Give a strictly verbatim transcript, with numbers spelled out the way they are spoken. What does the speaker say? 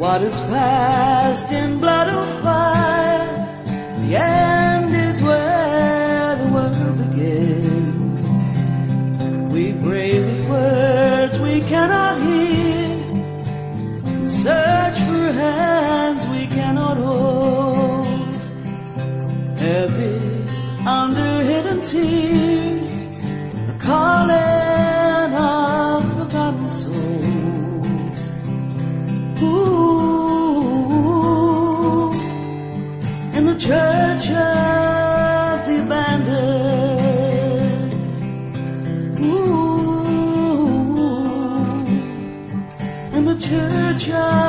What is past in blood or fire, the end is where the world begins. We pray with words we cannot hear, search for hands we cannot hold. Heavy under hidden tears, the calling of forgotten souls. Ooh, in the church of the abandoned. Ooh, in the church of